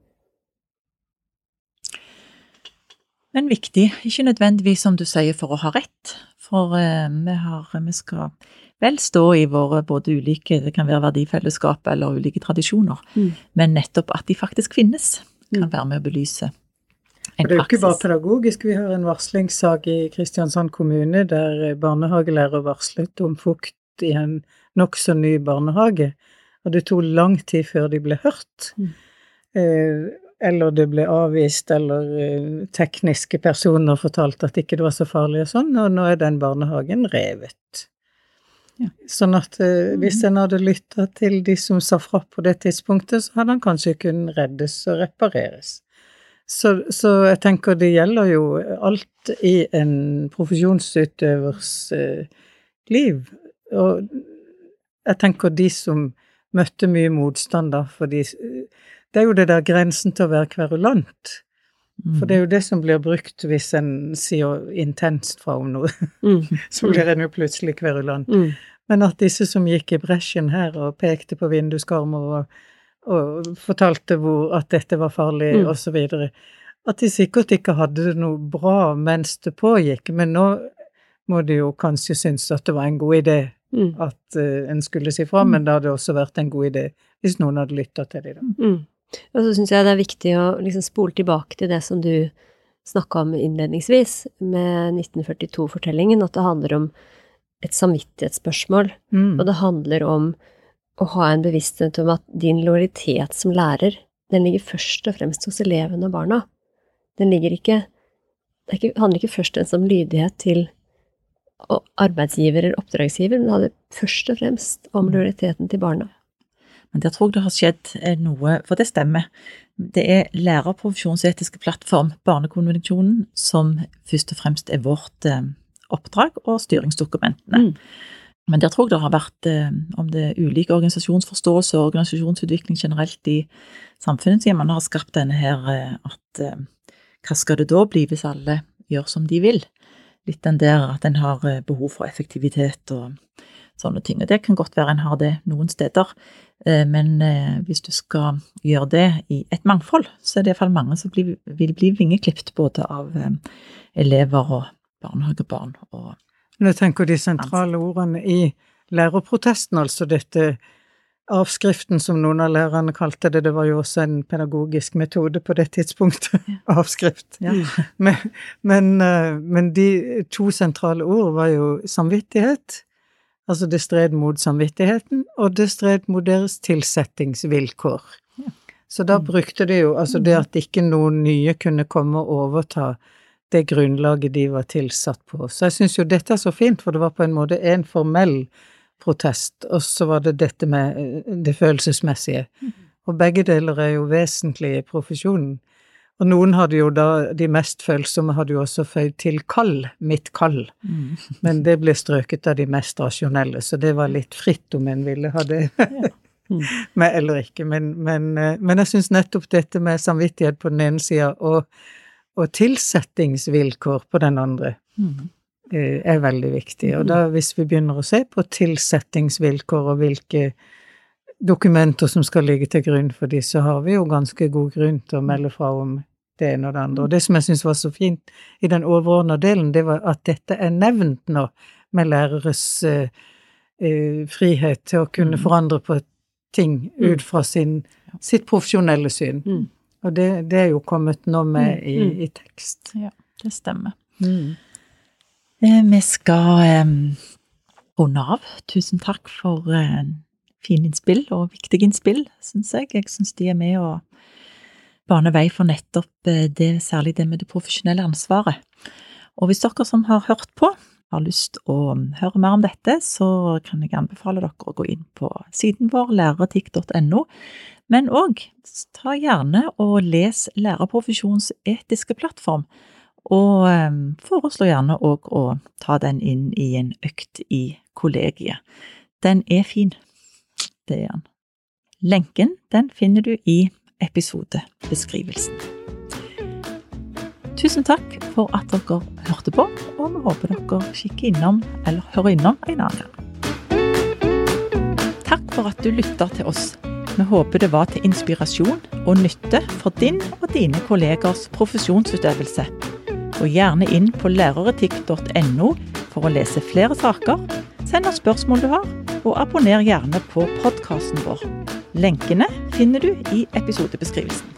Speaker 3: Men viktig, ikke nødvendigvis som du sier for å ha rett, for vi skal vel stå i våre både ulike, det kan være verdifellesskap eller ulike tradisjoner, men nettopp at de faktisk finnes, kan være med å belyse en praksis.
Speaker 2: Det jo ikke bare pedagogisk, vi har en varslingssak i Kristiansand kommune, der barnehagelærer varslet om fukt i en nok så ny barnehage, og det tok lang tid før de ble hørt. Eller det ble avvist, eller tekniske personer fortalte at ikke det var så farlig og sånn, og nå den barnehagen revet. Ja. Sånn at hvis en hadde lyttet til de som sa fra på det tidspunktet, så hadde han kanskje kunnet reddes og repareres. Så jeg tenker det gjelder jo alt i en profesjonsutøvers liv, og jeg tenker de som møtte mye motstand da, fordi det jo det der grensen til å være kverulant. For det jo det som blir brukt hvis en sier intenst fra om noe. Så blir en jo plutselig kverulant. Men at disse som gikk i bresjen her og pekte på vinduskarmer og fortalte at dette var farlig og så videre, at de sikkert ikke hadde noe bra mens det pågikk, men nå må de jo kanskje synes at det var en god idé at en skulle si fra, men da hadde det også vært en god idé hvis noen hadde lyttet til det da.
Speaker 3: Og så synes jeg det viktig å liksom spole tilbake til det som du snakket om innledningsvis med 1942-fortellingen, at det handler om et samvittighetsspørsmål, og det handler om å ha en bevissthet om at din lojalitet som lærer, den ligger først og fremst hos elevene og barna. Den handler ikke først og fremst om lydighet til arbeidsgiver eller oppdragsgiver, men det handler først og fremst om lojaliteten til barna.
Speaker 1: Men der tror jeg det har skjedd noe, for det stemmer. Det lærerprofesjonsetiske plattform, Barnekonvensjonen, som først og fremst vårt oppdrag og styringsdokumentene. Men der tror jeg det har vært, om det ulike organisasjonsforståelse og organisasjonsutvikling generelt i samfunnet, siden man har skapt denne her, at hva skal det da bli hvis alle gjør som de vil? Litt den der at en har behov for effektivitet og sånne ting, og det kan godt være en har det noen steder, men hvis du skal gjøre det i et mangfold, så det i hvert fall mange som vil bli vingeklipt både av elever og barnehagebarn. Og
Speaker 2: Men jeg tenker de sentrale ordene i lærerprotesten, altså dette avskriften som noen av lærerne kalte det, det var jo også en pedagogisk metode på det tidspunktet, avskrift.
Speaker 1: Ja.
Speaker 2: Men de to sentrale ord var jo samvittighet, altså det stred mot samvittigheten, og det stred mot deres tilsettingsvilkår.
Speaker 1: Ja.
Speaker 2: Så da brukte de jo, altså det at ikke noen nye kunne komme og overta det grunnlaget de var tilsatt på. Så jeg synes jo dette så fint, for det var på en måte en formell protest, og så var det dette med det følelsesmessige. Og begge deler jo vesentlige i profesjonen. Og noen hadde jo da, de mest følsomme hadde jo også føyd til kall, mitt kall. Men det ble strøket av de mest rasjonelle, så det var litt fritt om en ville ha det med eller ikke. Men jeg synes nettopp dette med samvittighet på den ene siden og tilsettingsvilkår på den andre veldig viktig. Og da hvis vi begynner å se på tilsettingsvilkår og hvilke dokumenter som skal ligge til grunn for de, så har vi jo ganske god grunn til å melde fra om det ene og det andre. Og det som jeg synes var så fint i den overordnede delen, det var at dette nevnt nå med læreres frihet til å kunne forandre på ting ut fra sitt profesjonelle syn. Og det jo kommet nå med i tekst.
Speaker 1: Ja, det stemmer. Vi skal runde av. Tusen takk for fine innspill og viktige innspill, synes jeg. Jeg synes de med å bane vei for nettopp det, særlig det med det profesjonelle ansvaret. Og hvis dere som har hørt på har lyst å høre mer om dette, så kan jeg anbefale dere å gå inn på siden vår læreratikk.no, men også ta gjerne og les Lærerprofesjons etiske plattform, og foreslå gjerne også å ta den inn i en økt i kollegiet. Den fin. Det den. Lenken, den finner du i episodebeskrivelsen. Tusen takk for at dere hørte på, og vi håper dere kikker innom, eller hører innom en annen gang. Takk for at du lyttet til oss. Vi håper det var til inspirasjon og nytte for din og dine kollegers profesjonsutøvelse. Gå gjerne inn på læreratikk.no for å lese flere saker, send oss spørsmål du har, og abonner gjerne på podcasten vår. Lenkene finner du i episodebeskrivelsen.